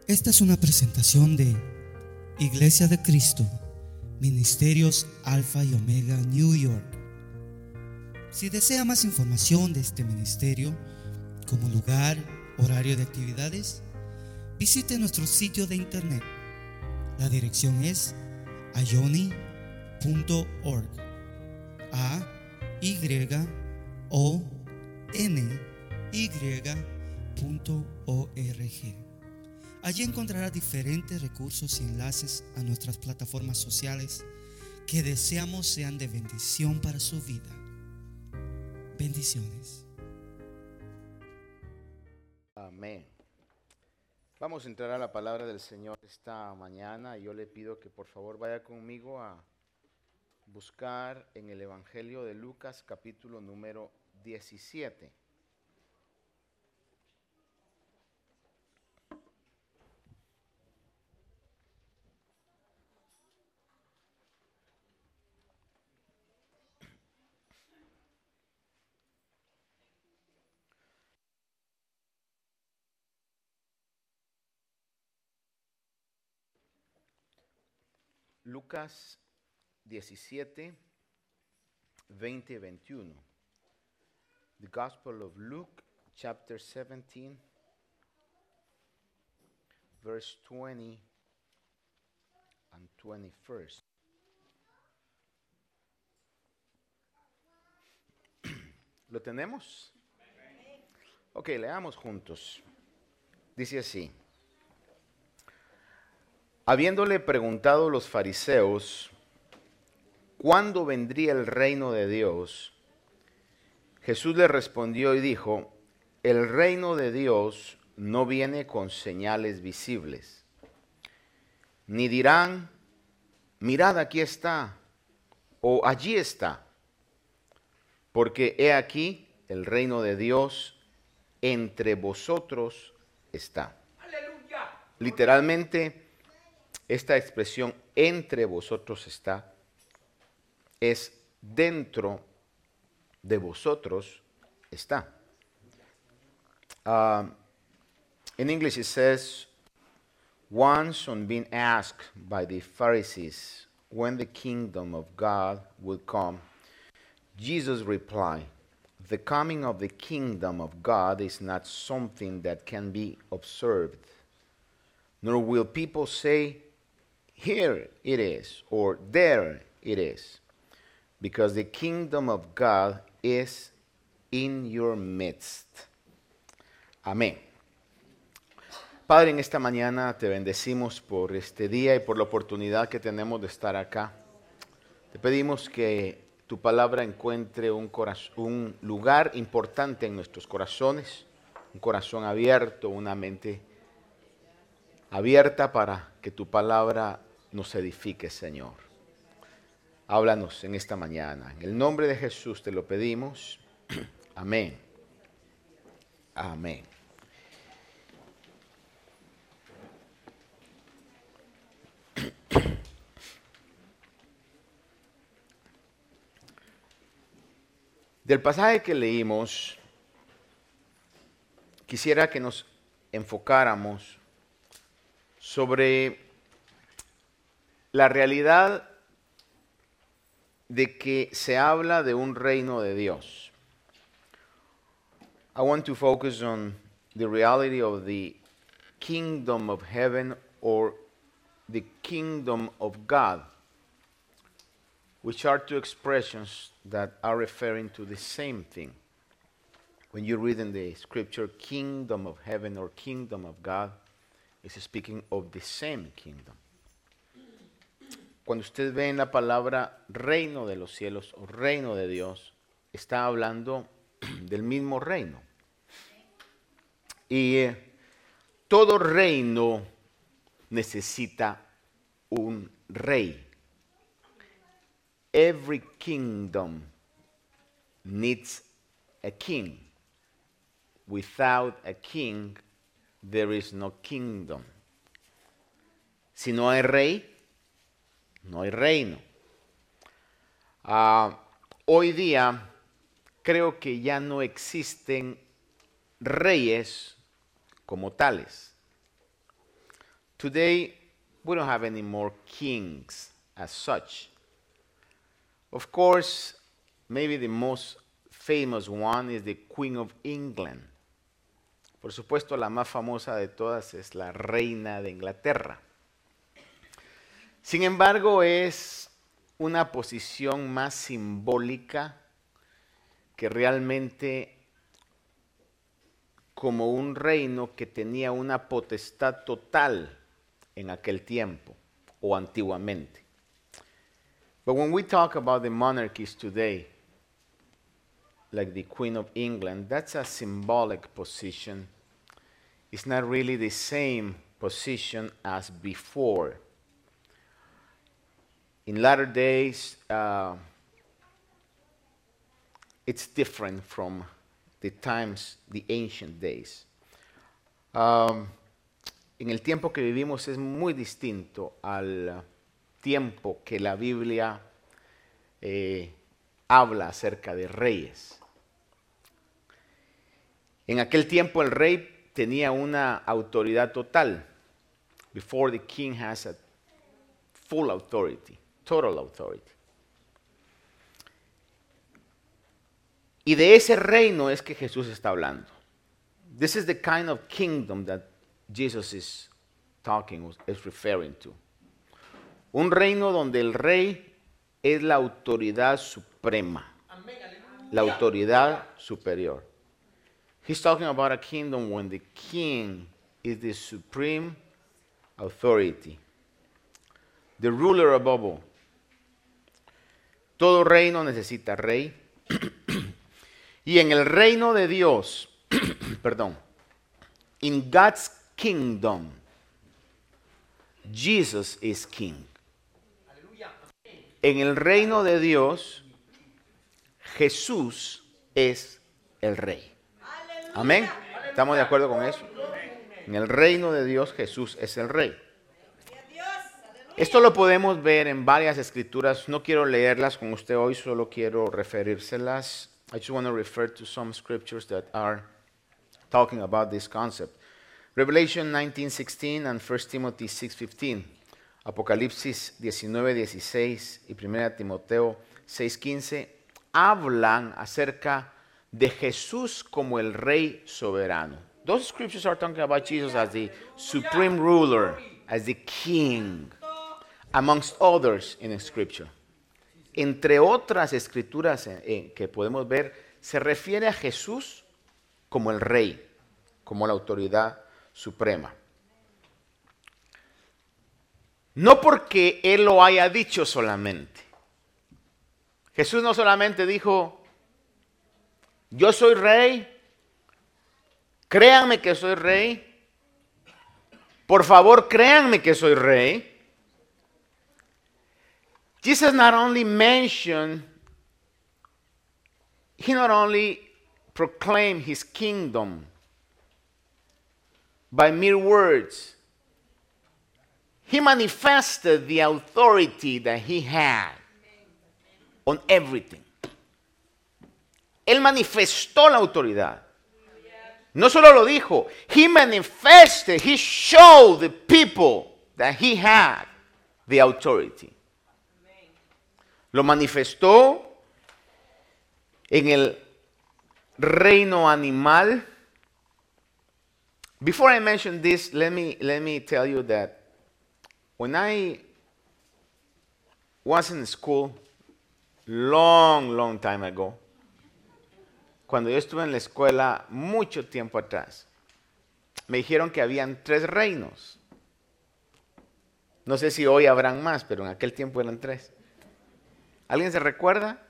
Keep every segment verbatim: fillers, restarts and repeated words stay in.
Esta es una presentación de Iglesia de Cristo, Ministerios Alfa y Omega, New York. Si desea más información de este ministerio, como lugar, horario de actividades, visite nuestro sitio de internet. La dirección es ayoni punto org. A Y O N Y punto org. Allí encontrará diferentes recursos y enlaces a nuestras plataformas sociales que deseamos sean de bendición para su vida. Bendiciones. Amén. Vamos a entrar a la palabra del Señor esta mañana y yo le pido que por favor vaya conmigo a buscar en el Evangelio de Lucas capítulo número diecisiete. Lucas diecisiete, veinte y veintiuno. The Gospel of Luke, chapter seventeen, verse twenty and twenty-first. ¿Lo tenemos? Ok, leamos juntos. Dice así. Habiéndole preguntado los fariseos, ¿cuándo vendría el reino de Dios? Jesús le respondió y dijo, el reino de Dios no viene con señales visibles, ni dirán, mirad aquí está, o allí está, porque he aquí el reino de Dios entre vosotros está. ¡Aleluya! Literalmente, esta expresión entre vosotros está, es dentro de vosotros está. Uh, in English it says, once on being asked by the Pharisees when the kingdom of God would come, Jesus replied, the coming of the kingdom of God is not something that can be observed, nor will people say, here it is, or there it is, because the kingdom of God is in your midst. Amén. Padre, en esta mañana te bendecimos por este día y por la oportunidad que tenemos de estar acá. Te pedimos que tu palabra encuentre un, corazón, un lugar importante en nuestros corazones, un corazón abierto, una mente abierta para que tu palabra nos edifique, Señor. Háblanos en esta mañana. En el nombre de Jesús te lo pedimos. Amén. Amén. Del pasaje que leímos, quisiera que nos enfocáramos sobre la realidad de que se habla de un reino de Dios. I want to focus on the reality of the kingdom of heaven or the kingdom of God, which are two expressions that are referring to the same thing. When you read in the scripture, kingdom of heaven or kingdom of God, it's speaking of the same kingdom. Cuando usted ve en la palabra reino de los cielos o reino de Dios, está hablando del mismo reino. Y eh, todo reino necesita un rey. Every kingdom needs a king. Without a king, there is no kingdom. Si no hay rey, no hay reino. Uh, hoy día creo que ya no existen reyes como tales. today we don't have any more kings as such. Of course, maybe the most famous one is the Queen of England. Por supuesto, la más famosa de todas es la Reina de Inglaterra. Sin embargo, es una posición más simbólica que realmente como un reino que tenía una potestad total en aquel tiempo o antiguamente. But when we talk about the monarchies today, like the Queen of England, that's a symbolic position. It's not really the same position as before. In latter days, uh, it's different from the times, the ancient days. Um, en el tiempo que vivimos es muy distinto al tiempo que la Biblia eh, habla acerca de reyes. En aquel tiempo el rey tenía una autoridad total. Before the king has a full authority, total authority. Y de ese reino es que Jesús está hablando. This is the kind of kingdom that Jesus is talking, is referring to. Un reino donde el rey es la autoridad suprema, la autoridad superior. He's talking about a kingdom when the king is the supreme authority, the ruler above all. Todo reino necesita rey. Y en el reino de Dios, perdón, in God's kingdom, Jesus is king. En el reino de Dios, Jesús es el rey. Amén. ¿Estamos de acuerdo con eso? En el reino de Dios, Jesús es el rey. Esto lo podemos ver en varias escrituras. No quiero leerlas con usted hoy, solo quiero referírselas. I just want to refer to some scriptures that are talking about this concept. Revelation nineteen sixteen and First Timothy six fifteen. Apocalipsis diecinueve dieciséis y Primera Timoteo seis quince hablan acerca de Jesús como el Rey soberano. Those scriptures are talking about Jesus as the supreme ruler, as the king, amongst others in Scripture. Entre otras escrituras eh, que podemos ver, se refiere a Jesús como el Rey, como la autoridad suprema. No porque Él lo haya dicho solamente. Jesús no solamente dijo, yo soy Rey, créanme que soy Rey, por favor créanme que soy Rey. Jesus not only mentioned, he not only proclaimed his kingdom by mere words, he manifested the authority that he had on everything. Él manifestó la autoridad. No solo lo dijo, he manifested, he showed the people that he had the authority. Lo manifestó en el reino animal. Before I mention this, let me, let me tell you that when I was in school, long, long time ago, cuando yo estuve en la escuela mucho tiempo atrás, me dijeron que habían tres reinos. No sé si hoy habrán más, pero en aquel tiempo eran tres. ¿Alguien se recuerda?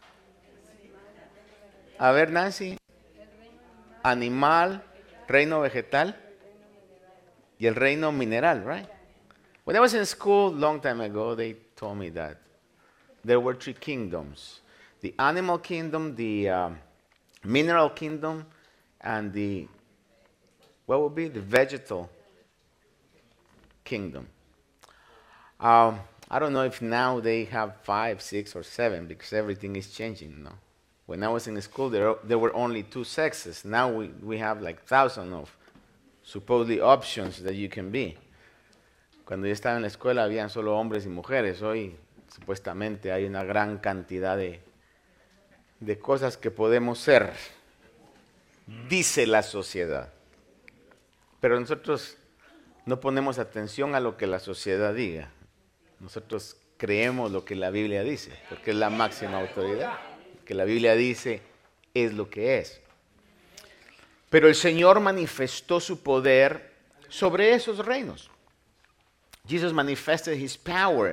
A ver, Nancy. Animal, reino vegetal y el reino mineral, right? When I was in school long time ago, they told me that there were three kingdoms. The animal kingdom, the um, mineral kingdom, and the, what would be? The vegetal kingdom. Um, I don't know if now they have five, six, or seven because everything is changing now. When I was in school, there, there were only two sexes. Now we, we have like thousands of supposedly options that you can be. Cuando yo estaba en la escuela habían solo hombres y mujeres. Hoy supuestamente hay una gran cantidad de, de cosas que podemos ser, dice la sociedad. Pero nosotros no ponemos atención a lo que la sociedad diga. Nosotros creemos lo que la Biblia dice, porque es la máxima autoridad. Lo que la Biblia dice es lo que es. Pero el Señor manifestó su poder sobre esos reinos. Jesus manifested his power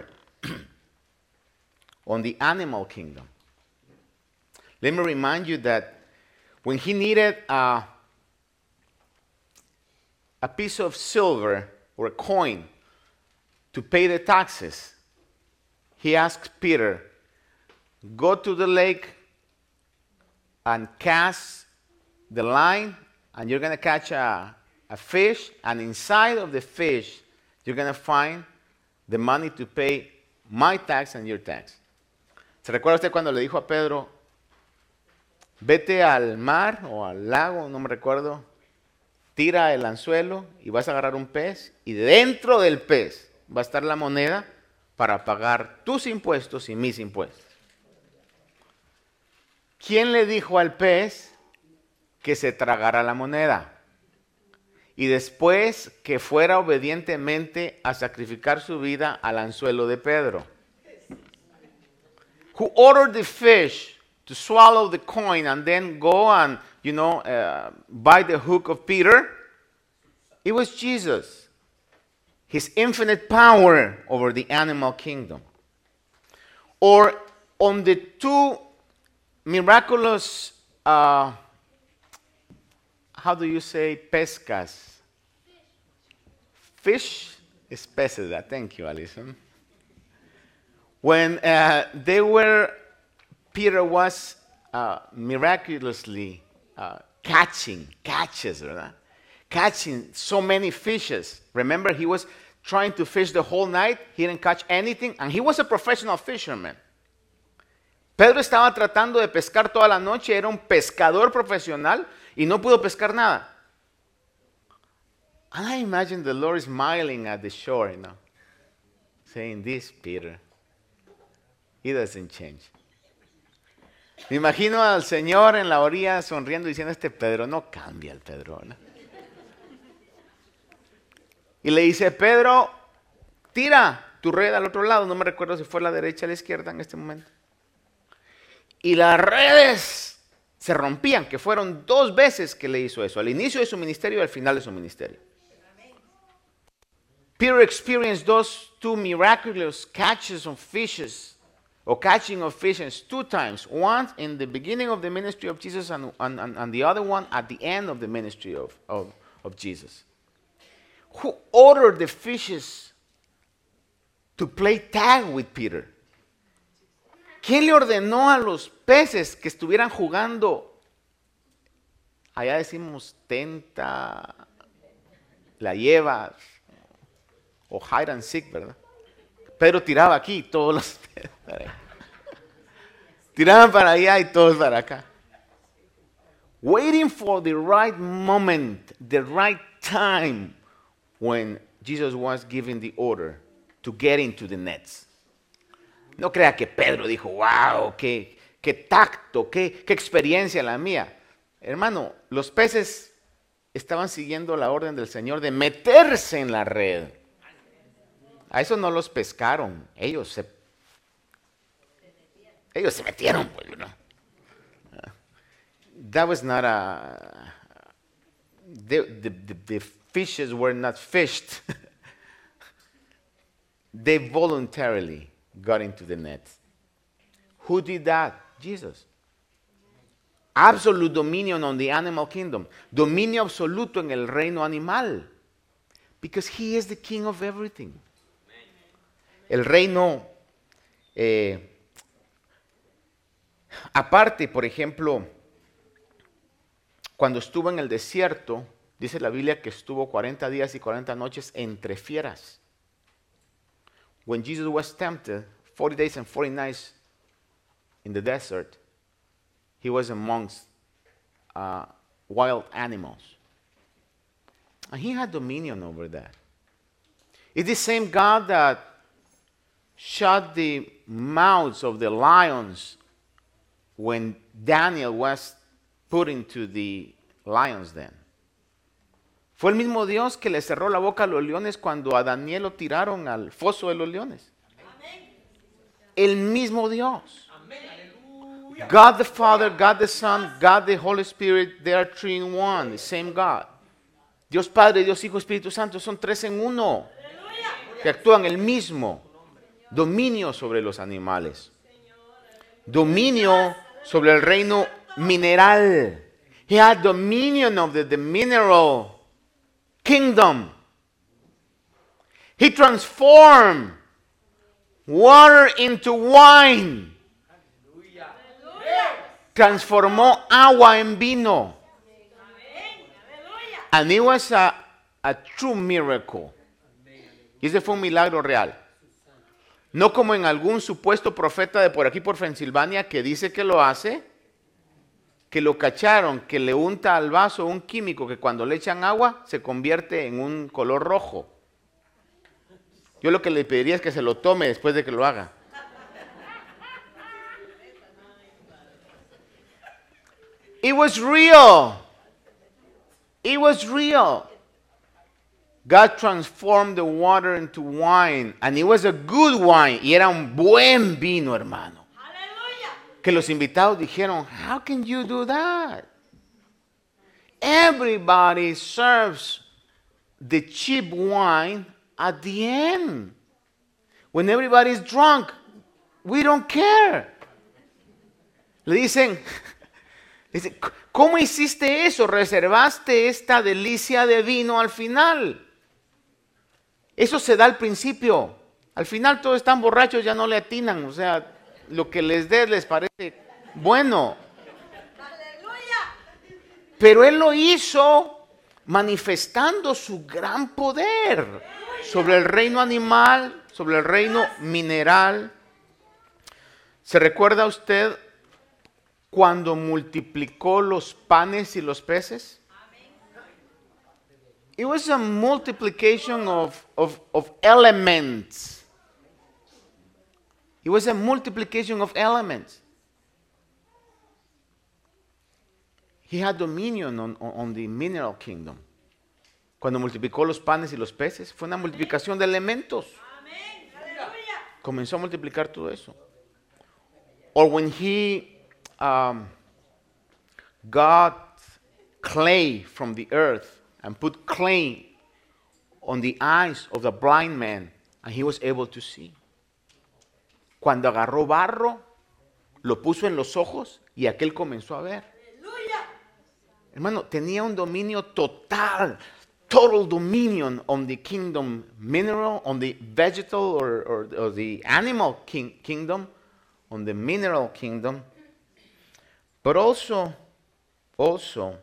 on the animal kingdom. Let me remind you that when he needed a, a piece of silver or a coin to pay the taxes, he asked Peter, go to the lake and cast the line, and you're going to catch a, a fish, and inside of the fish, you're going to find the money to pay my tax and your tax. ¿Se recuerda usted cuando le dijo a Pedro, vete al mar o al lago, no me recuerdo, tira el anzuelo y vas a agarrar un pez, y dentro del pez va a estar la moneda para pagar tus impuestos y mis impuestos? ¿Quién le dijo al pez que se tragara la moneda? Y después que fuera obedientemente a sacrificar su vida al anzuelo de Pedro. Who ordered the fish to swallow the coin and then go and, you know, uh, bite the hook of Peter? It was Jesus. His infinite power over the animal kingdom. Or on the two miraculous, uh, how do you say pescas? Fish is peces. Thank you, Alison. When uh, they were, Peter was uh, miraculously uh, catching, catches, ¿verdad? Catching so many fishes. Remember, he was trying to fish the whole night. He didn't catch anything, and he was a professional fisherman. Pedro estaba tratando de pescar toda la noche, era un pescador profesional y no pudo pescar nada. And I imagine the Lord smiling at the shore, you know, saying, this Peter, he doesn't change. Me imagino al Señor en la orilla sonriendo diciendo, este Pedro no cambia, el Pedro, ¿no? Y le dice, Pedro, tira tu red al otro lado. No me recuerdo si fue a la derecha o a la izquierda en este momento. Y las redes se rompían, que fueron dos veces que le hizo eso, al inicio de su ministerio y al final de su ministerio. Peter experienced those two miraculous catches of fishes, or catching of fishes, two times. One in the beginning of the ministry of Jesus, and, and, and the other one at the end of the ministry of, of, of Jesus. Who ordered the fishes to play tag with Peter? ¿Quién le ordenó a los peces que estuvieran jugando? Allá decimos tenta, la llevas, o hide and seek, ¿verdad? Pedro tiraba aquí, todos los peces para allá. Tiraban para allá y todos para acá. Waiting for the right moment, the right time, when Jesus was giving the order to get into the nets. No crea que Pedro dijo, wow, qué, qué tacto, qué, qué experiencia la mía. Hermano, los peces estaban siguiendo la orden del Señor de meterse en la red. A eso no los pescaron, ellos se, ellos se metieron, pues, ¿no? That was not a, the, the, the, the fishes were not fished. They voluntarily got into the net. Who did that? Jesus. Absolute dominion on the animal kingdom. Dominio absoluto en el reino animal. Because he is the king of everything. El reino, eh, aparte, por ejemplo, cuando estuvo en el desierto, dice la Biblia que estuvo cuarenta días y cuarenta noches entre fieras. When Jesus was tempted, forty days and forty nights in the desert, he was amongst uh, wild animals. And he had dominion over that. It's the same God that shut the mouths of the lions when Daniel was put into the lion's den. Fue el mismo Dios que le cerró la boca a los leones cuando a Daniel lo tiraron al foso de los leones. El mismo Dios. God the Father, God the Son, God the Holy Spirit, they are three in one, the same God. Dios Padre, Dios Hijo, Espíritu Santo, son tres en uno, que actúan el mismo dominio sobre los animales, dominio sobre el reino mineral. He had dominion of the, the mineral kingdom. He transformed water into wine. Transformó agua en vino. And it was a, a true miracle. Y ese fue un milagro real. No como en algún supuesto profeta de por aquí por Pensilvania que dice que lo hace, que lo cacharon, que le unta al vaso un químico que cuando le echan agua se convierte en un color rojo. Yo lo que le pediría es que se lo tome después de que lo haga. It was real. It was real. God transformed the water into wine, and it was a good wine. Y era un buen vino, hermano. Hallelujah. Que los invitados dijeron, how can you do that? Everybody serves the cheap wine at the end. When everybody's drunk, we don't care. Le dicen, dicen, ¿cómo hiciste eso? Reservaste esta delicia de vino al final. Eso se da al principio. Al final todos están borrachos, ya no le atinan. O sea, lo que les des les parece bueno. Pero Él lo hizo manifestando su gran poder sobre el reino animal, sobre el reino mineral. ¿Se recuerda usted cuando multiplicó los panes y los peces? It was a multiplication of, of, of elements. It was a multiplication of elements. He had dominion on, on the mineral kingdom. Cuando multiplicó los panes y los peces, fue una multiplicación de elementos. Comenzó a multiplicar todo eso. Or when he um, got clay from the earth and put clay on the eyes of the blind man, and he was able to see. Cuando agarró barro, lo puso en los ojos y aquel comenzó a ver. ¡Aleluya! Hermano, tenía un dominio total, total dominion on the kingdom mineral, on the vegetal or, or, or the animal king, kingdom, on the mineral kingdom, but also, also,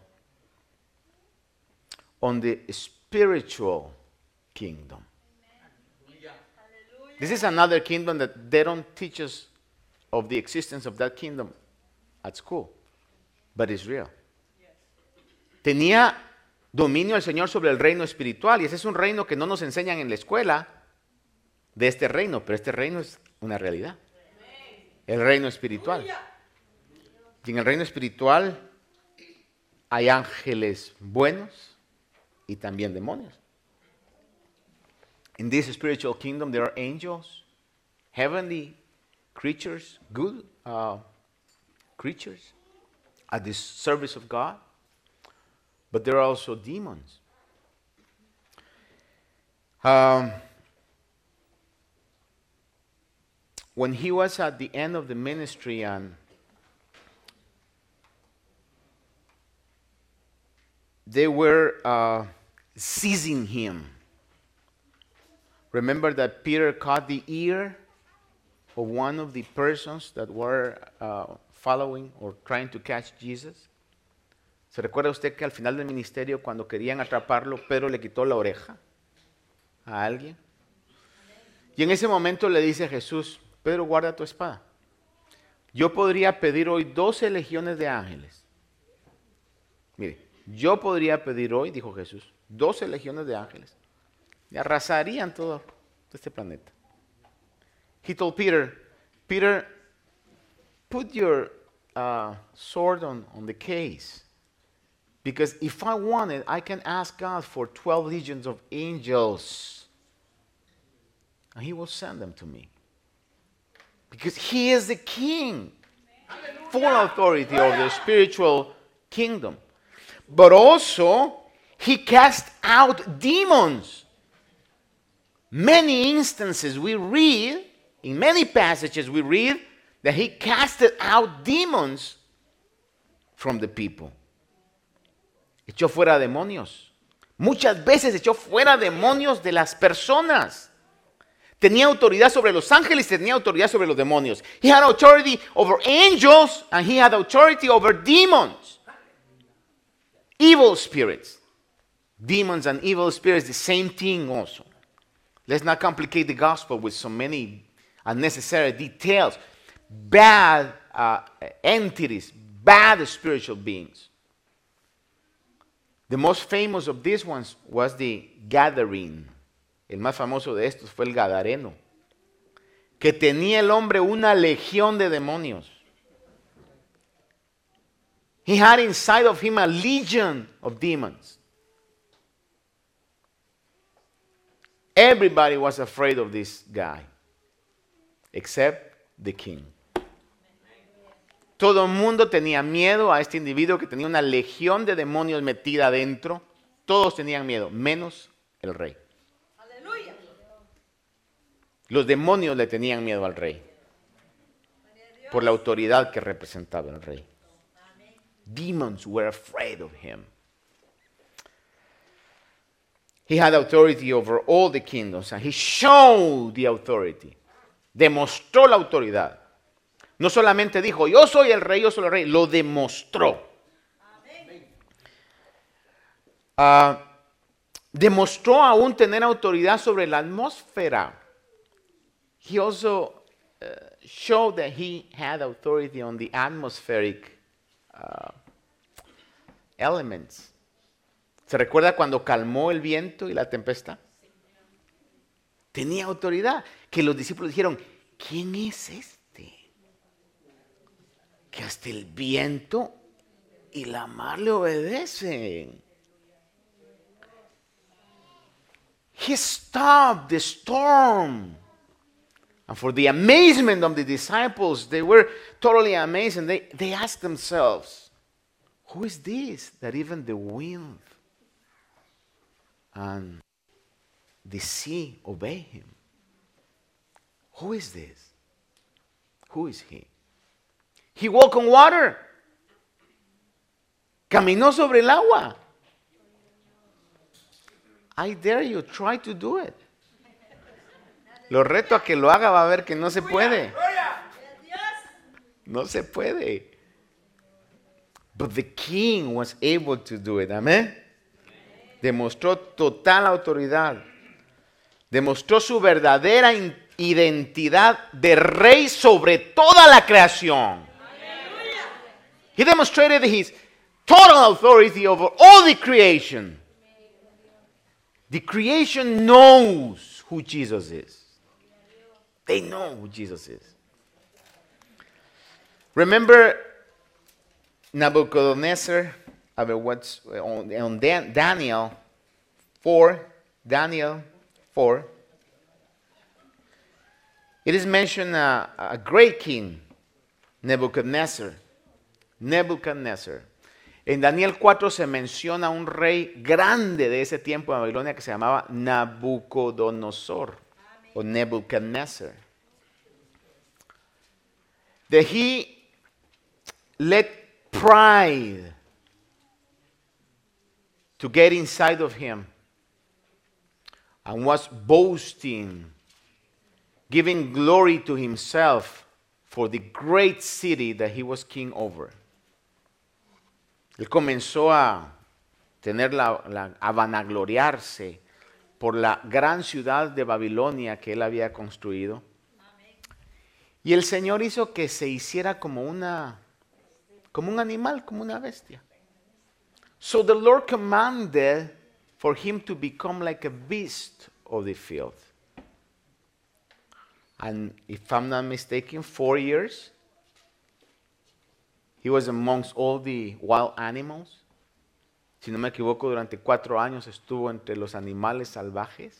on the spiritual kingdom. This is another kingdom that they don't teach us of the existence of that kingdom at school, but it's real. Tenía dominio el Señor sobre el reino espiritual, y ese es un reino que no nos enseñan en la escuela de este reino, pero este reino es una realidad. El reino espiritual. Y en el reino espiritual hay ángeles buenos y también demonios. In this spiritual kingdom there are angels, heavenly creatures, good uh, creatures at the service of God, but there are also demons. Um, when he was at the end of the ministry and they were uh, seizing him. Remember that Peter caught the ear of one of the persons that were uh, following or trying to catch Jesus. ¿Se recuerda usted que al final del ministerio, cuando querían atraparlo, Pedro le quitó la oreja a alguien? Y en ese momento le dice a Jesús, Pedro, guarda tu espada. Yo podría pedir hoy doce legiones de ángeles. Mire, yo podría pedir hoy, dijo Jesús, doce legiones de ángeles. Y arrasarían todo, de este planeta. He told Peter, Peter, put your uh, sword on, on the case. Because if I want it, I can ask God for twelve legions of angels. And he will send them to me. Because he is the king. Full authority over the spiritual kingdom. But also, he cast out demons. Many instances we read, in many passages we read, that he casted out demons from the people. Echó fuera demonios. Muchas veces echó fuera demonios de las personas. Tenía autoridad sobre los ángeles, tenía autoridad sobre los demonios. He had authority over angels and he had authority over demons. Evil spirits. Demons and evil spirits, the same thing also. Let's not complicate the gospel with so many unnecessary details. Bad uh, entities, bad spiritual beings. The most famous of these ones was the Gadarene. El más famoso de estos fue el Gadareno. Que tenía el hombre una legión de demonios. He had inside of him a legion of demons. Everybody was afraid of this guy. Except the king. Todo el mundo tenía miedo a este individuo que tenía una legión de demonios metida adentro. Todos tenían miedo, menos el rey. Aleluya. Los demonios le tenían miedo al rey. Por la autoridad que representaba el rey. Demons were afraid of him. He had authority over all the kingdoms and he showed the authority. Demostró la autoridad. No solamente dijo, yo soy el rey, yo soy el rey, lo demostró. Uh, demostró aún tener autoridad sobre la atmósfera. He also uh, showed that he had authority on the atmospheric uh, elements. ¿Se recuerda cuando calmó el viento y la tempestad? Tenía autoridad. Que los discípulos dijeron, ¿quién es este? Que hasta el viento y la mar le obedecen. He stopped the storm. And for the amazement of the disciples, they were totally amazed. And they, they asked themselves, who is this that even the wind and the sea obey him? Who is this? Who is he? He walked on water. Caminó sobre el agua. I dare you, try to do it. Lo reto a que lo haga, va a ver que no se puede. No se puede. But the king was able to do it. Amén. Demostró total autoridad. Demostró su verdadera identidad de rey sobre toda la creación. He demonstrated his total authority over all the creation. The creation knows who Jesus is. They know who Jesus is. Remember Nebuchadnezzar, I mean, what's on, on Dan, Daniel four, Daniel four. It is mentioned uh, a great king, Nebuchadnezzar. Nebuchadnezzar. En Daniel cuatro se menciona un rey grande de ese tiempo en Babilonia que se llamaba Nabucodonosor o Nebuchadnezzar. That he let pride to get inside of him and was boasting, giving glory to himself for the great city that he was king over. Él comenzó a tener la, la, a vanagloriarse por la gran ciudad de Babilonia que él había construido. Amén. Y el Señor hizo que se hiciera como una, como un animal, como una bestia. So the Lord commanded for him to become like a beast of the field. and if I'm not mistaken, four years. He was amongst all the wild animals. Si no me equivoco, durante cuatro años estuvo entre los animales salvajes.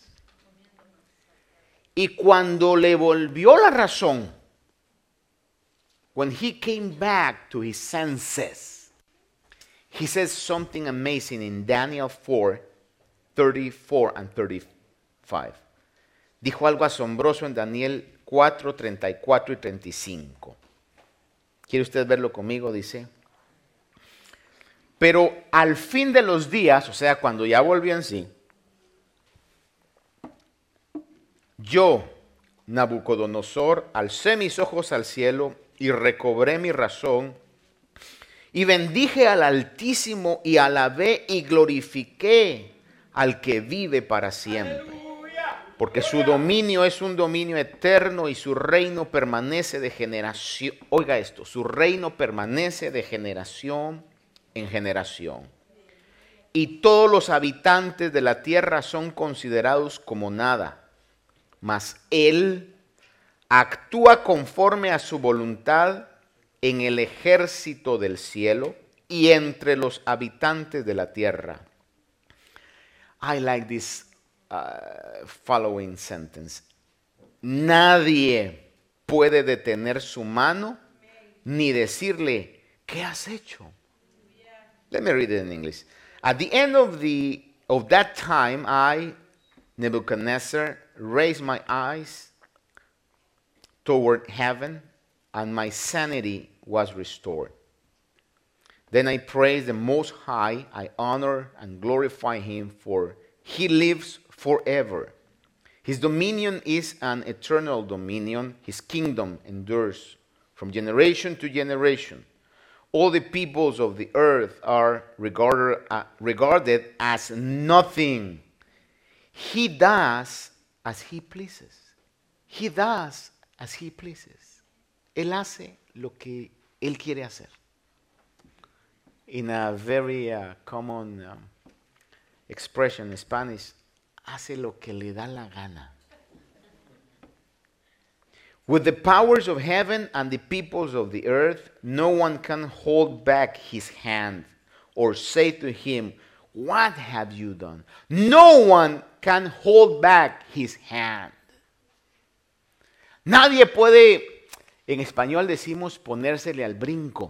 Y cuando le volvió la razón, when he came back to his senses, he says something amazing in Daniel four, thirty-four and thirty-five. Dijo algo asombroso en Daniel cuatro, treinta y cuatro y treinta y cinco. ¿Quiere usted verlo conmigo? Dice. Pero al fin de los días, o sea, cuando ya volvió en sí, yo, Nabucodonosor, alcé mis ojos al cielo y recobré mi razón y bendije al Altísimo y alabé y glorifiqué al que vive para siempre. Porque su dominio es un dominio eterno y su reino permanece de generación. Oiga esto, su reino permanece de generación en generación. Y todos los habitantes de la tierra son considerados como nada. Mas él actúa conforme a su voluntad en el ejército del cielo y entre los habitantes de la tierra. I like this uh, following sentence. Nadie puede detener su mano ni decirle, ¿qué has hecho? Let me read it in English. At the end of the of that time, I, Nebuchadnezzar, raised my eyes toward heaven, and my sanity was restored. Then I praised the Most High. I honor and glorify him, for he lives forever. His dominion is an eternal dominion. His kingdom endures from generation to generation. All the peoples of the earth are regarded, uh, regarded as nothing. He does as he pleases. He does as he pleases. Él hace lo que él quiere hacer. In a very uh, common um, expression in Spanish, hace lo que le da la gana. With the powers of heaven and the peoples of the earth, no one can hold back his hand or say to him, what have you done? No one can hold back his hand. Nadie puede, en español decimos, ponérsele al brinco.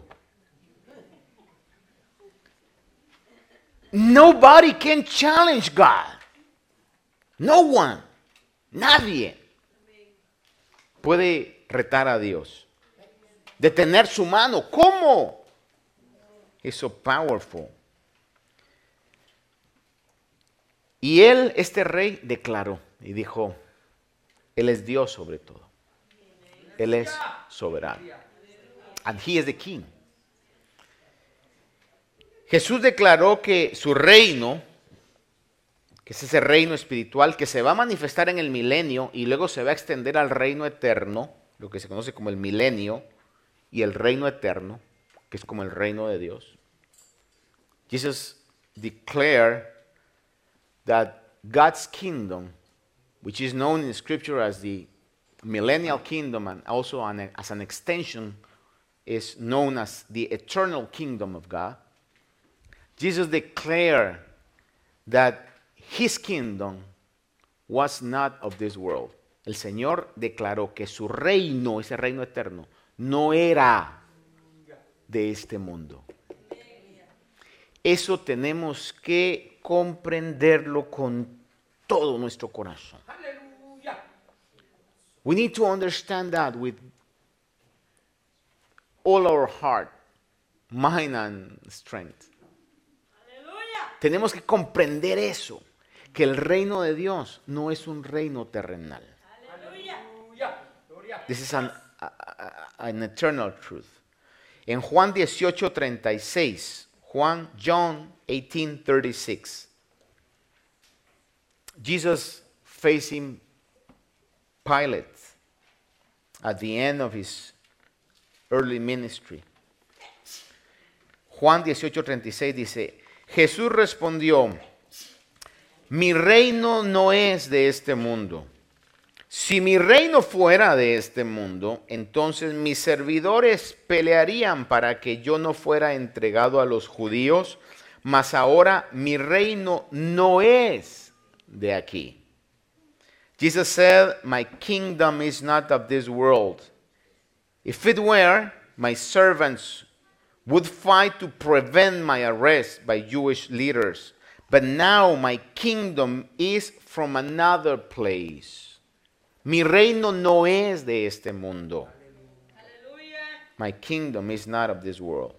Nobody can challenge God. No one. Nadie puede retar a Dios. Detener su mano. ¿Cómo? Es so powerful. Y él, este rey, declaró y dijo, él es Dios sobre todo. Él es soberano. And he is the king. Jesús declaró que su reino, que es ese reino espiritual que se va a manifestar en el milenio y luego se va a extender al reino eterno, lo que se conoce como el milenio y el reino eterno, que es como el reino de Dios. Jesus declared that God's kingdom, which is known in Scripture as the millennial kingdom and also an, as an extension is known as the eternal kingdom of God. Jesus declared that his kingdom was not of this world. El Señor declaró que su reino, ese reino eterno, no era de este mundo. Eso tenemos que comprenderlo con todo nuestro corazón. We need to understand that with all our heart, mind and strength. Tenemos que comprender eso, que el reino de Dios no es un reino terrenal. This is an, a, a, an eternal truth. En Juan dieciocho treinta y seis, Juan, John eighteen thirty-six, Jesus facing Pilate at the end of his early ministry. Juan dieciocho treinta y seis dice, Jesús respondió, mi reino no es de este mundo. Si mi reino fuera de este mundo, entonces mis servidores pelearían para que yo no fuera entregado a los judíos, mas ahora mi reino no es de aquí. Jesus said, my kingdom is not of this world. If it were, my servants would fight to prevent my arrest by Jewish leaders. But now my kingdom is from another place. Mi reino no es de este mundo. My kingdom is not of this world.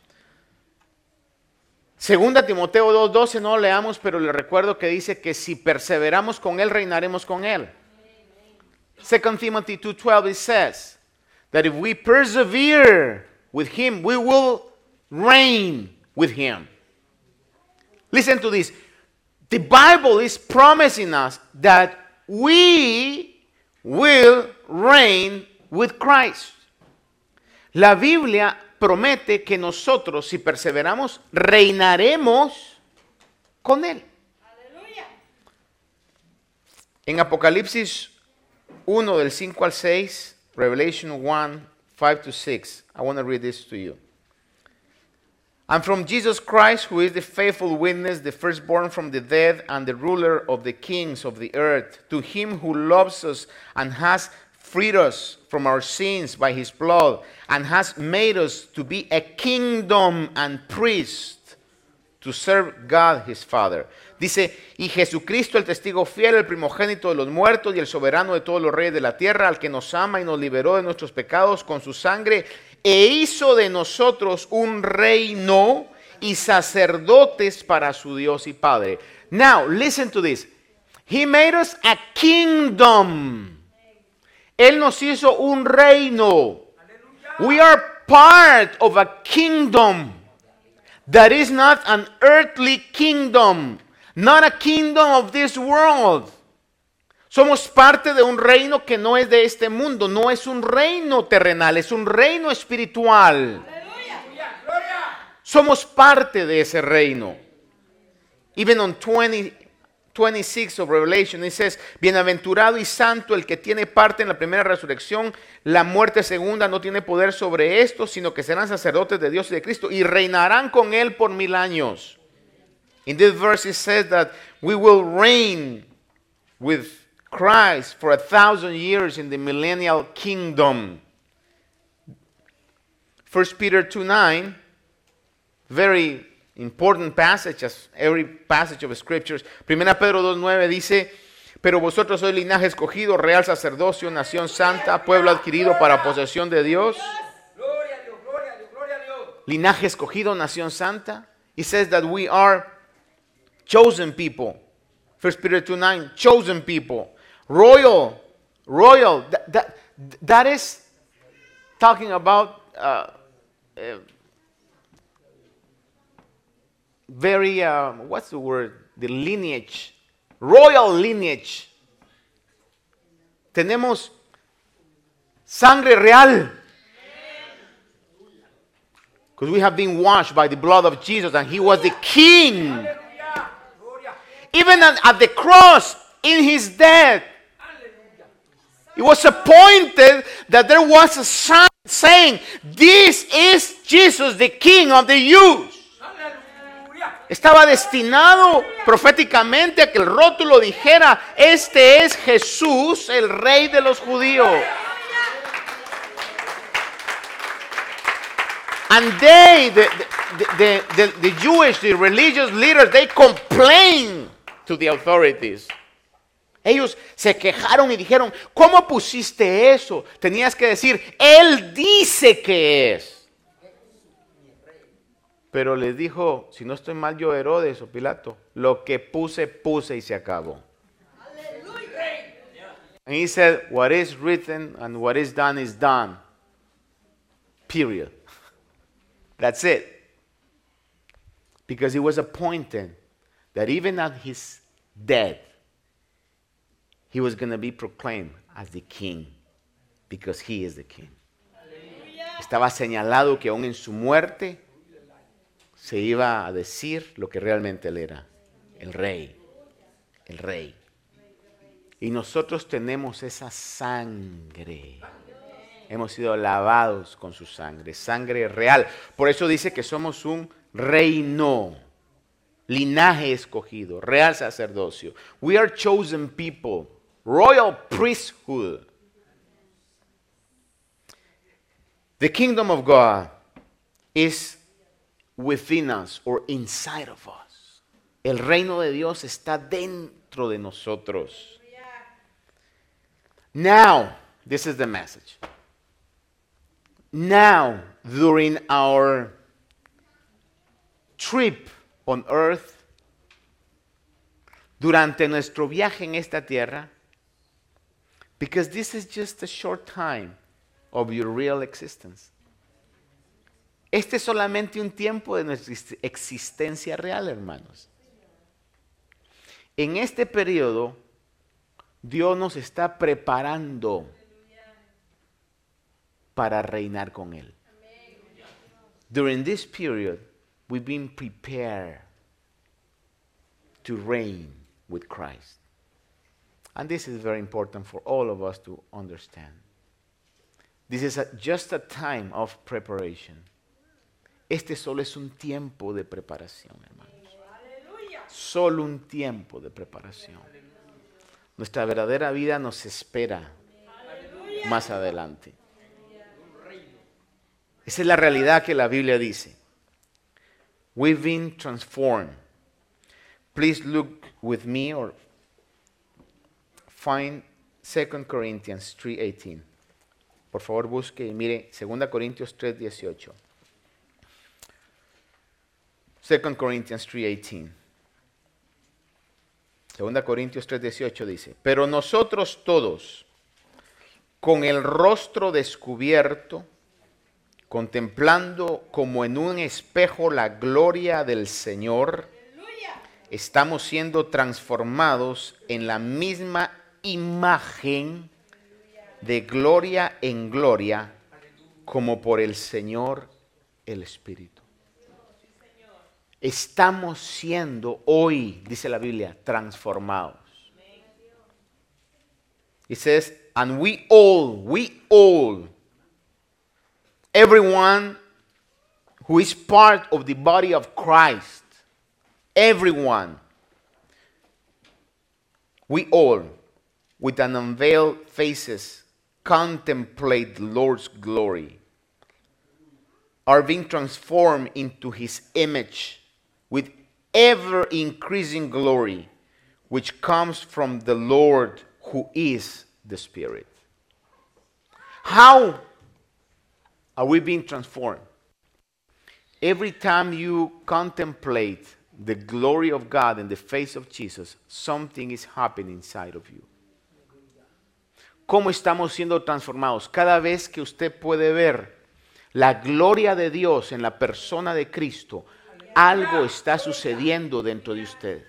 Segunda Timoteo dos doce, no lo leamos, pero le recuerdo que dice que si perseveramos con él, reinaremos con él. Second Timothy two twelve, it says that if we persevere with him, we will reign with him. Listen to this. The Bible is promising us that we will reign with Christ. La Biblia promete que nosotros, si perseveramos, reinaremos con Él. Aleluya. En Apocalipsis uno del cinco al seis, Revelation one, five to six, I want to read this to you. And from Jesus Christ, who is the faithful witness, the firstborn from the dead, and the ruler of the kings of the earth, to him who loves us and has freed us from our sins by his blood, and has made us to be a kingdom and priest to serve God his Father. Dice, y Jesucristo el testigo fiel, el primogénito de los muertos y el soberano de todos los reyes de la tierra, al que nos ama y nos liberó de nuestros pecados con su sangre, e hizo de nosotros un reino y sacerdotes para su Dios y Padre. Now, listen to this. He made us a kingdom. Él nos hizo un reino. We are part of a kingdom that is not an earthly kingdom, not a kingdom of this world. Somos parte de un reino que no es de este mundo, no es un reino terrenal, es un reino espiritual. Aleluya. Somos parte de ese reino. Even on twenty, twenty-six of Revelation, it says, bienaventurado y santo el que tiene parte en la primera resurrección, la muerte segunda no tiene poder sobre estos, sino que serán sacerdotes de Dios y de Cristo y reinarán con él por mil años. In this verse it says that we will reign with Christ for a thousand years in the millennial kingdom. First Peter two nine, very important passage, as every passage of scriptures. Primera Pedro dos nueve dice, pero vosotros sois linaje escogido, real sacerdocio, nación santa, pueblo adquirido para posesión de Dios. Gloria a Dios, gloria a Dios, gloria a Dios. Linaje escogido, nación santa. It says that we are chosen people. First Peter two nine, chosen people. Royal, royal, that, that, that is talking about uh, uh, very, uh, what's the word? The lineage, royal lineage. Tenemos sangre real. Because we have been washed by the blood of Jesus and he was the king. Even at, at the cross, in his death, it was appointed that there was a sign saying, this is Jesus, the King of the Jews. Estaba destinado proféticamente a que el rótulo dijera, este es Jesús, el Rey de los judíos. And they, the, the, the, the, the Jewish, the religious leaders, they complained to the authorities. Ellos se quejaron y dijeron, ¿cómo pusiste eso? Tenías que decir, Él dice que es. Pero les dijo, si no estoy mal yo, Herodes o Pilato, lo que puse, puse y se acabó. And he said, what is written and what is done is done. Period. That's it. Because it was appointed that even at his death, he was going to be proclaimed as the king, because he is the king. Estaba señalado que aún en su muerte se iba a decir lo que realmente él era, el rey, el rey, Y nosotros tenemos esa sangre. Hemos sido lavados con su sangre, sangre real. Por eso dice que somos un reino, linaje escogido, real sacerdocio. We are chosen people, royal priesthood. The kingdom of God is within us or inside of us. El reino de Dios está dentro de nosotros. Now, this is the message. Now, during our trip on earth, durante nuestro viaje en esta tierra, because this is just a short time of your real existence. Este es solamente un tiempo de nuestra existencia real, hermanos. En este periodo, Dios nos está preparando para reinar con Él. During this period, we've been prepared to reign with Christ. And this is very important for all of us to understand. This is a, just a time of preparation. Este solo es un tiempo de preparación, hermanos. Solo un tiempo de preparación. Nuestra verdadera vida nos espera más adelante. Esa es la realidad que la Biblia dice. We've been transformed. Please look with me or find Second Corinthians three eighteen. Por favor, busque y mire Segunda Corintios tres dieciocho. Second Corinthians three eighteen. Segunda Corintios tres dieciocho dice, pero nosotros todos, con el rostro descubierto, contemplando como en un espejo la gloria del Señor, estamos siendo transformados en la misma imagen de gloria en gloria, como por el Señor el Espíritu. Estamos siendo hoy, dice la Biblia, transformados. It says, and we all, we all, everyone who is part of the body of Christ, everyone, we all, with an unveiled faces, contemplate the Lord's glory, are being transformed into His image with ever-increasing glory, which comes from the Lord who is the Spirit. How are we being transformed? Every time you contemplate the glory of God in the face of Jesus, something is happening inside of you. ¿Cómo estamos siendo transformados? Cada vez que usted puede ver la gloria de Dios en la persona de Cristo, algo está sucediendo dentro de usted.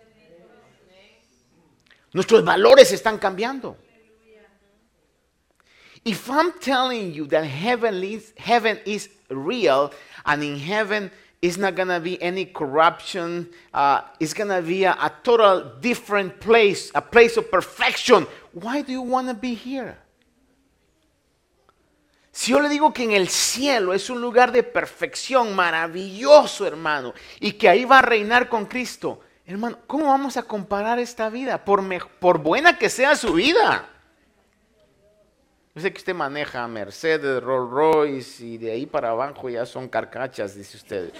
Nuestros valores están cambiando. If I'm telling you that heaven is, heaven is real, and in heaven is not going to be any corruption, uh, it's going to be a, a total different place, a place of perfection, why do you want to be here? Si yo le digo que en el cielo es un lugar de perfección maravilloso, hermano, y que ahí va a reinar con Cristo, hermano, ¿cómo vamos a comparar esta vida? Por, me, por buena que sea su vida. Yo sé que usted maneja Mercedes, Rolls Royce y de ahí para abajo ya son carcachas, dice usted.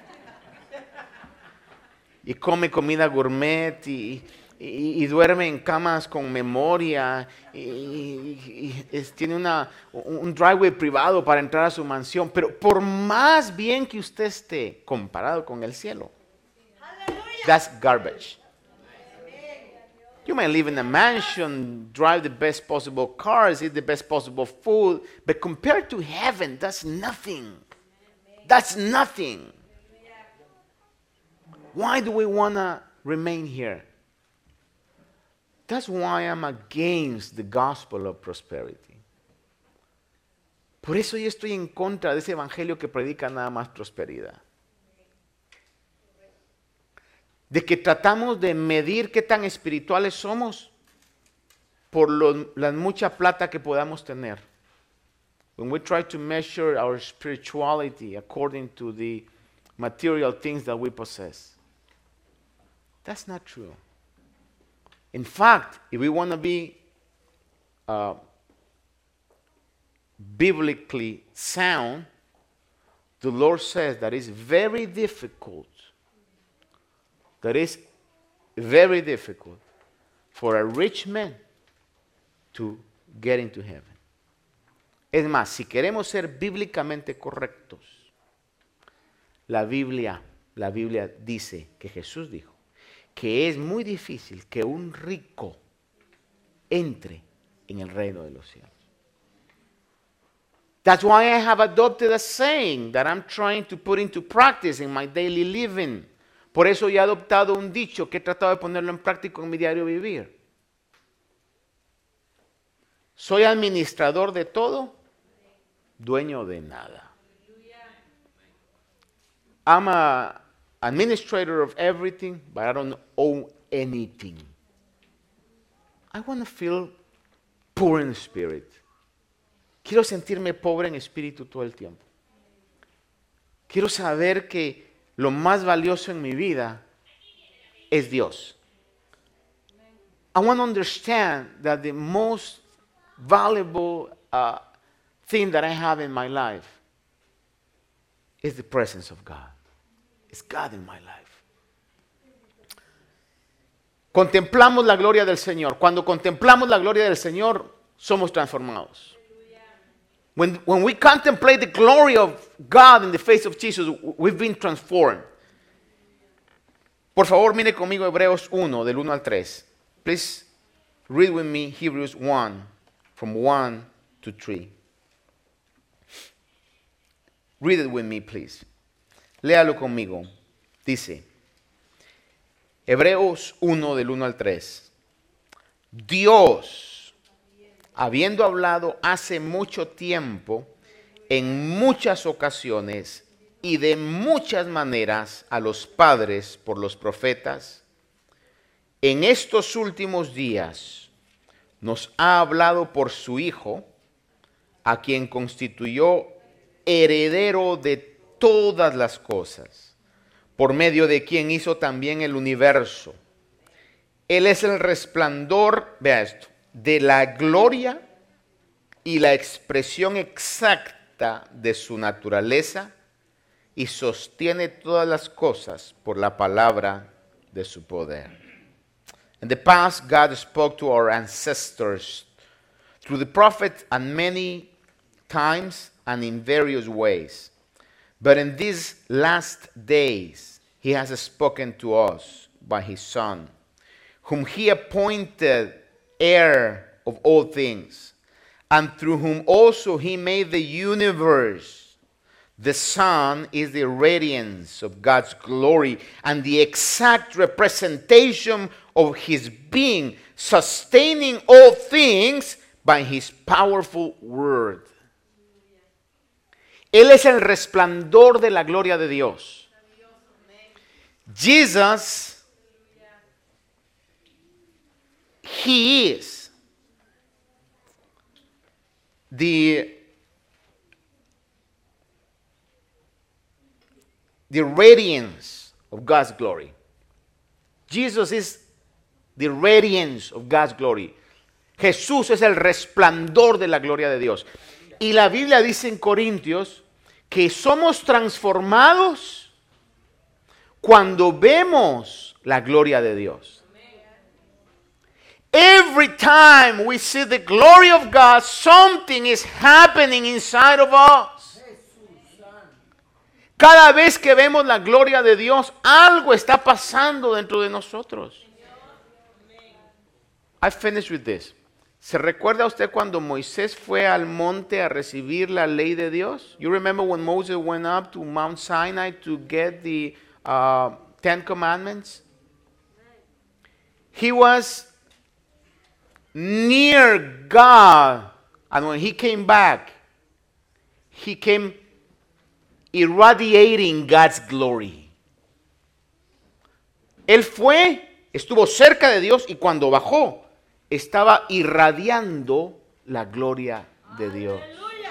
Y come comida gourmet y... Y, y duerme en camas con memoria, y, y, y es, tiene una, un driveway privado para entrar a su mansión, pero por más bien que usted esté comparado con el cielo, that's garbage. You may live in a mansion, drive the best possible cars, eat the best possible food, but compared to heaven, that's nothing. That's nothing. Why do we want to remain here? That's why I'm against the gospel of prosperity. Por eso yo estoy en contra de ese evangelio que predica nada más prosperidad. De que tratamos de medir qué tan espirituales somos por lo, la mucha plata que podamos tener. When we try to measure our spirituality according to the material things that we possess. That's not true. In fact, if we want to be uh, biblically sound, the Lord says that it's very difficult, that it's very difficult for a rich man to get into heaven. Es más, si queremos ser bíblicamente correctos, la Biblia, la Biblia dice que Jesús dijo que es muy difícil que un rico entre en el reino de los cielos. That's why I have adopted a saying that I'm trying to put into practice in my daily living. Por eso ya he adoptado un dicho que he tratado de ponerlo en práctica en mi diario vivir. Soy administrador de todo, dueño de nada. I'm an administrator of everything, but I don't own anything. I want to feel poor in spirit. Quiero sentirme pobre en espíritu todo el tiempo. Quiero saber que lo más valioso en mi vida es Dios. I want to understand that the most valuable uh, thing that I have in my life is the presence of God. It's God in my life. Contemplamos la gloria del Señor. Cuando contemplamos la gloria del Señor, somos transformados. When, when we contemplate the glory of God in the face of Jesus, we've been transformed. Por favor, mire conmigo Hebreos uno, del uno al tres. Please read with me Hebrews one, from one to three. Read it with me, please. Léalo conmigo. Dice, Hebreos uno, del uno al tres. Dios, habiendo hablado hace mucho tiempo, en muchas ocasiones y de muchas maneras a los padres por los profetas, en estos últimos días nos ha hablado por su Hijo, a quien constituyó heredero de todas las cosas, por medio de quien hizo también el universo. Él es el resplandor, vea esto, de la gloria y la expresión exacta de su naturaleza, y sostiene todas las cosas por la palabra de su poder. In the past, God spoke to our ancestors through the prophet and many times and in various ways. But in these last days, he has spoken to us by his Son, whom he appointed heir of all things, and through whom also he made the universe. The Son is the radiance of God's glory and the exact representation of his being, sustaining all things by his powerful word. Él es el resplandor de la gloria de Dios. Jesus, he is the the radiance of God's glory. Jesus is the radiance of God's glory. Jesús es el resplandor de la gloria de Dios. Y la Biblia dice en Corintios que somos transformados cuando vemos la gloria de Dios. Every time we see the glory of God, something is happening inside of us. Cada vez que vemos la gloria de Dios, algo está pasando dentro de nosotros. I finish with this. ¿Se recuerda usted cuando Moisés fue al monte a recibir la ley de Dios? You remember when Moses went up to Mount Sinai to get the uh, Ten Commandments? He was near God, and when he came back, he came irradiating God's glory. Él fue, estuvo cerca de Dios, y cuando bajó, estaba irradiando la gloria de Dios.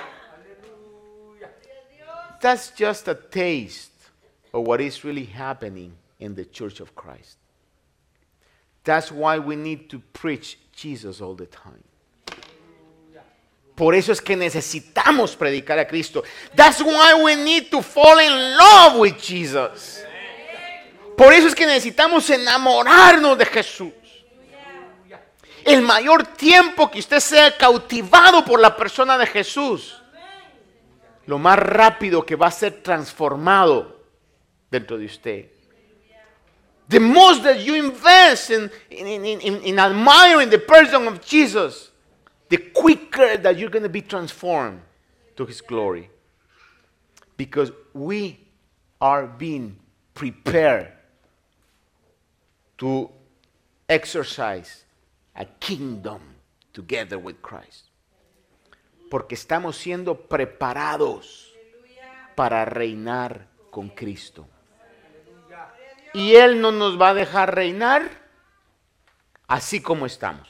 That's just a taste of what is really happening in the Church of Christ. That's why we need to preach Jesus all the time. Por eso es que necesitamos predicar a Cristo. That's why we need to fall in love with Jesus. Por eso es que necesitamos enamorarnos de Jesús. El mayor tiempo que usted sea cautivado por la persona de Jesús, lo más rápido que va a ser transformado dentro de usted. The most that you invest in, in, in, in, in admiring the person of Jesus, the quicker that you're going to be transformed to His glory. Because we are being prepared to exercise a kingdom together with Christ. Porque estamos siendo preparados para reinar con Cristo. Y Él no nos va a dejar reinar así como estamos.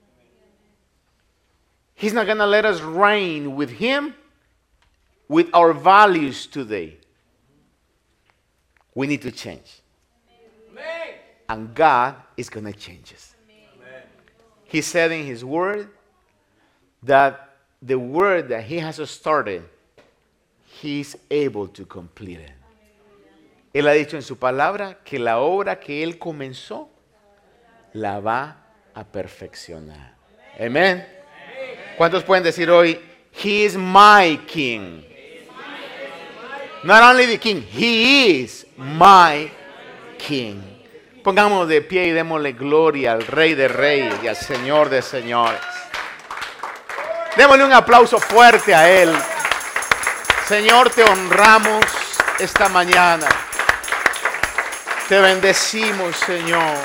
He's not going to let us reign with Him with our values today. We need to change. And God is going to change us. He said in His Word that the word that He has started, He's able to complete it. Él ha dicho en su palabra que la obra que Él comenzó la va a perfeccionar. Amén. ¿Cuántos pueden decir hoy, He is my King? Not only the King, He is my King. Pongamos de pie y démosle gloria al Rey de Reyes y al Señor de Señores. Démosle un aplauso fuerte a Él. Señor, te honramos esta mañana. Te bendecimos, Señor.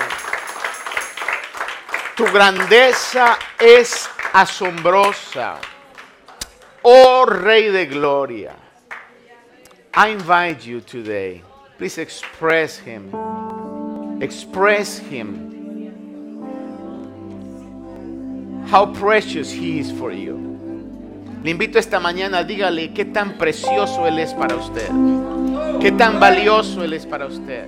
Tu grandeza es asombrosa. Oh Rey de Gloria. I invite you today. Please express Him. Express Him. How precious He is for you. Le invito esta mañana, dígale qué tan precioso Él es para usted. Qué tan valioso Él es para usted.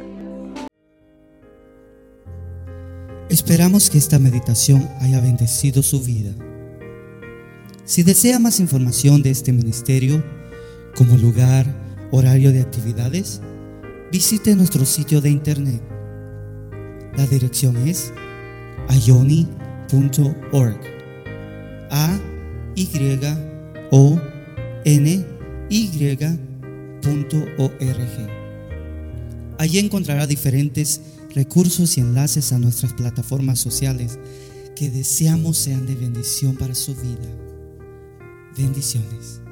Esperamos que esta meditación haya bendecido su vida. Si desea más información de este ministerio, como lugar, horario de actividades, visite nuestro sitio de internet. La dirección es ayoni punto org. A Y O N Y punto org. Allí encontrará diferentes recursos y enlaces a nuestras plataformas sociales que deseamos sean de bendición para su vida. Bendiciones.